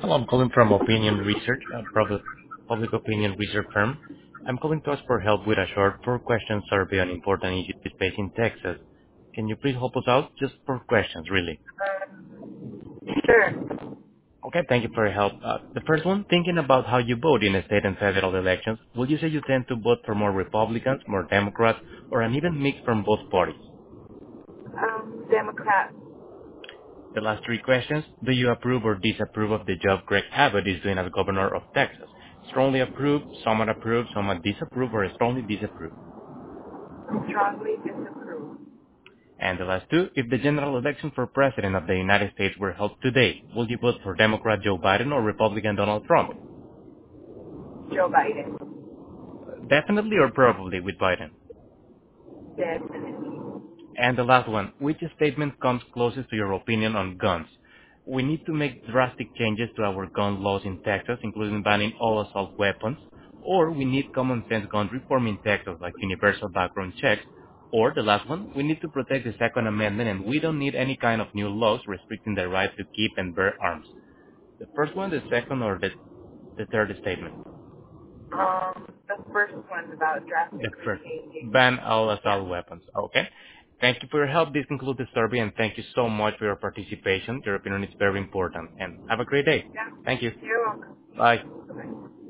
Hello, I'm calling from Opinion Research, a public opinion research firm. I'm calling to ask for help with a short four-question survey on important issues facing Texas. Can you please help us out? Just four questions, really. Sure. Okay, thank you for your help. The first one, thinking about how you vote in state and federal elections, would you say you tend to vote for more Republicans, more Democrats, or an even mix from both parties? Democrat. The last three questions, do you approve or disapprove of the job Greg Abbott is doing as governor of Texas? Strongly approve, somewhat disapprove, or strongly disapprove? Strongly disapprove. And the last two, if the general election for president of the United States were held today, would you vote for Democrat Joe Biden or Republican Donald Trump? Joe Biden. Definitely or probably with Biden? Definitely. And the last one, which statement comes closest to your opinion on guns? We need to make drastic changes to our gun laws in Texas, including banning all assault weapons, or we need common sense gun reform in Texas, like universal background checks, or the last one, we need to protect the Second Amendment and we don't need any kind of new laws restricting the right to keep and bear arms. The first one, the second, or the third statement? The first one about The drastically first. changing. Ban all Yeah. assault weapons. Okay. Thank you for your help. This concludes the survey, and thank you so much for your participation. Your opinion is very important. And have a great day. Yeah. Thank you. You're welcome. Bye. Bye.